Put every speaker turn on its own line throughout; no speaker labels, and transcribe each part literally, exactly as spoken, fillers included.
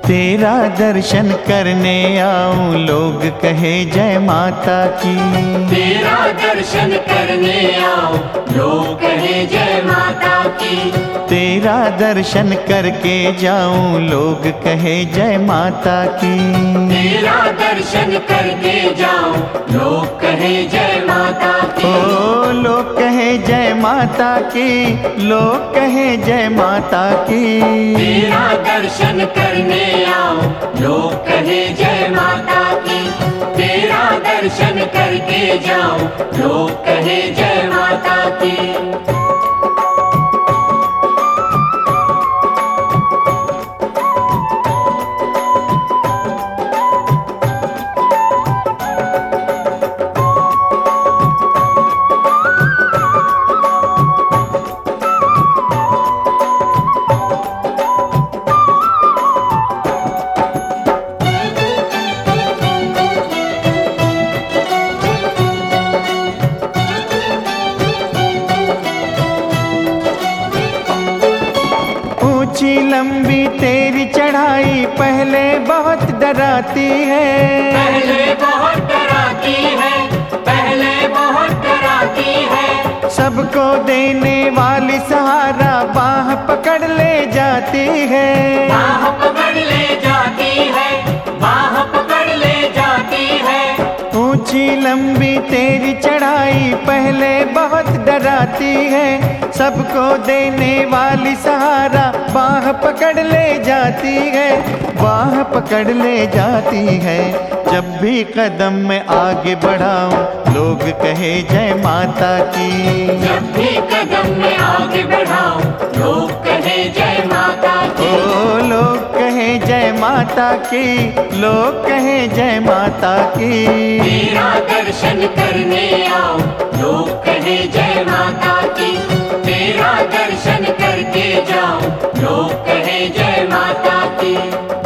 तेरा दर्शन करने आऊं लोग कहे जय माता की।
तेरा दर्शन करने आओ लोग कहे जय माता की।
तेरा दर्शन करके जाऊं लोग कहे जय माता की।
तेरा दर्शन करके जाओ लोग कहे जय माता की।
ओ लोग कहे जय माता की, लोग कहे जय माता की।
तेरा दर्शन करने आओ लोग कहे जय माता की। तेरा दर्शन करके जाओ लोग कहे जय माता की।
ऊंची लंबी तेरी चढ़ाई पहले बहुत डराती है।
पहले बहुत डराती है, पहले बहुत डराती है।
सबको देने वाली सहारा बाह पकड़ ले जाती है।
बाह पकड़ ले जाती है, बाह पकड़ ले जाती है।
ऊंची लंबी तेरी चढ़ाई पहले बहुत डराती है। सबको देने वाली सहारा बाह पकड़ ले जाती है, बाह पकड़ ले जाती है। जब भी कदम में आगे बढ़ाऊं लोग कहे जय माता की।
जब भी कदम में आगे बढ़ाओ लोग कहे जय माता की।
ओ लोग कहे जय माता की, लोग कहे जय माता की।
तेरा दर्शन करने आओ लोग कहे जय माता की। तेरा दर्शन करके जाओ लोग कहे जय माता की।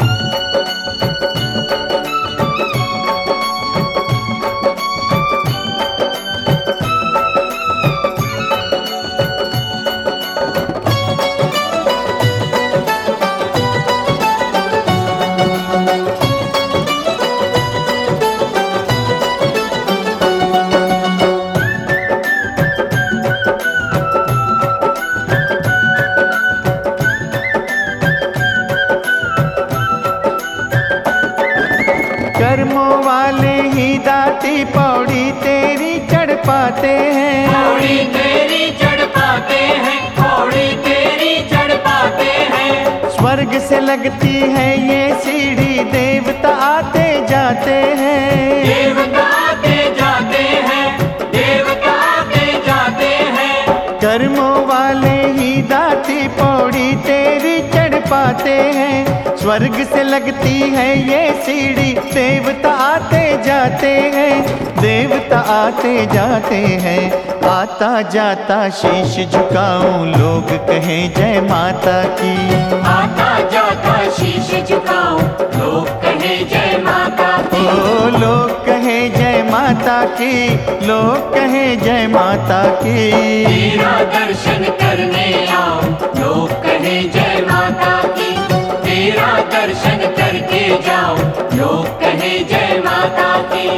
कर्मों वाले ही दाती पौड़ी तेरी चढ़ पाते हैं।
पौड़ी तेरी चढ़ पाते हैं, पौड़ी तेरी चढ़ पाते हैं।
स्वर्ग से लगती है ये सीढ़ी देवता आते जाते हैं।
देवता आते जाते हैं, देवता आते जाते हैं।
कर्मों वाले ही दाती पौड़ी तेरी चढ़ पाते हैं। स्वर्ग से लगती है ये सीढ़ी देवता आते जाते हैं, देवता आते जाते हैं। आता जाता शीश झुकाऊं लोग कहें जय माता की।
आता जाता शीश झुकाओ लोग कहे जय माता की।
ओ लोग कहे जय माता की, लोग कहे जय माता की।
तेरा दर्शन करने आओ लोग कहे जय माता की। तेरा दर्शन करके जाओ लोग कहे जय माता की।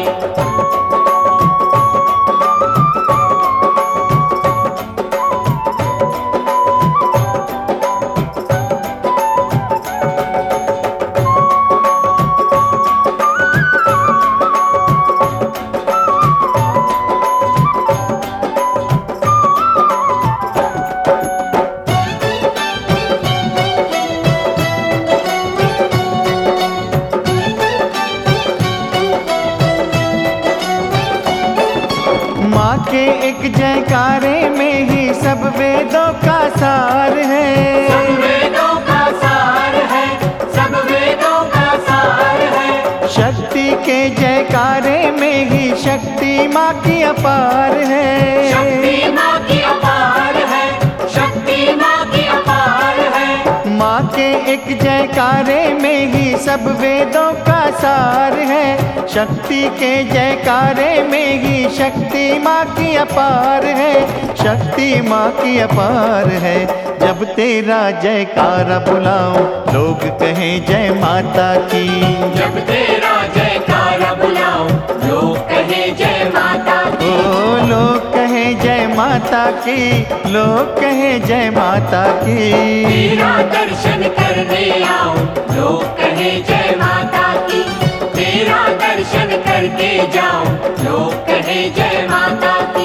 माँ के एक जयकारे में ही सब वेदों का सार है।
सब वेदों का सार है, सब वेदों का सार है।
शक्ति के जयकारे में ही शक्ति माँ की अपार है।
शक्ति माँ की अपार है, शक्ति माँ की अपार है।
माँ के एक जयकारे में ही सब वेदों का सार है। शक्ति के जयकारे में ही शक्ति माँ की अपार है, शक्ति माँ की अपार है। जब तेरा जयकारा बुलाऊं लोग कहें जय माता की,
जब तेरा जयकारा बुलाऊं लोग कहे जय माता की।
ओ लोग कहें जय माता की, लोग कहें जय माता की।
तेरा दर्शन करने आऊं लोग कहे जय माता की, तेरा दर्शन करके जाऊं लोग कहे जय माता की।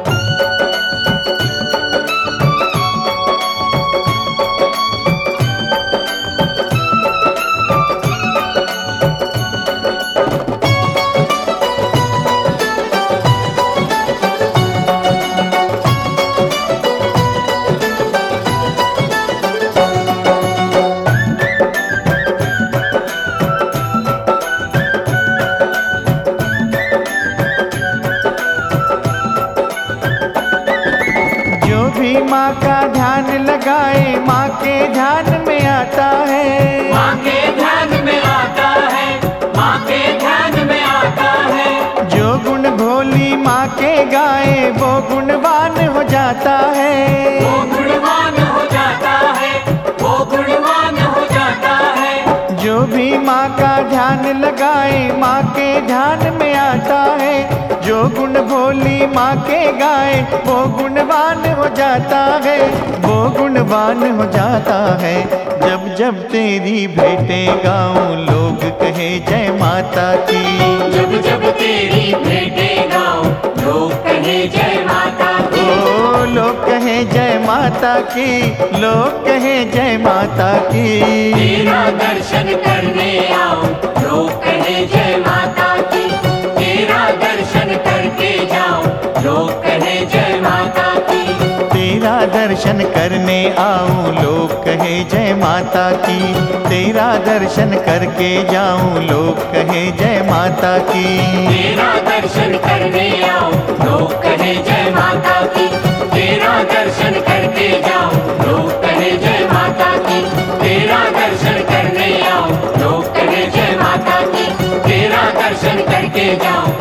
माँ का ध्यान लगाए माँ के ध्यान में आता है,
माँ के ध्यान में आता है, माँ के ध्यान में आता है।
जो गुण भोली माँ के गाए वो गुणवान हो जाता है,
वो गुणवान हो जाता है, वो गुणवान हो जाता है।
जो भी माँ का ध्यान लगाए माँ के ध्यान में आता है, जो गुण भोली माँ के गाए वो गुणवान हो जाता है, वो गुणवान हो जाता है। जब जब तेरी भेंटें गाऊं लोग कहे जय माता की,
जब जब तेरी भेंटें गाऊं लोग कहे जय माता की।
ओ लोग कहे जय माता की, लोग कहे जय माता की।
तेरा दर्शन करने आऊं लोग कहे जय माता की, तेरा दर्शन करके जाऊं लोग कहे जय माता की।
तेरा दर्शन करने आऊं लोग कहे जय माता की, तेरा दर्शन करके जाऊं लोग कहे जय माता की।
तेरा दर्शन करने आऊं लोग कहे जय माता की, तेरा दर्शन करके जाऊं लोग कहे जय माता की। तेरा दर्शन करने आऊं लोग कहे जय माता की, तेरा दर्शन करके जाऊं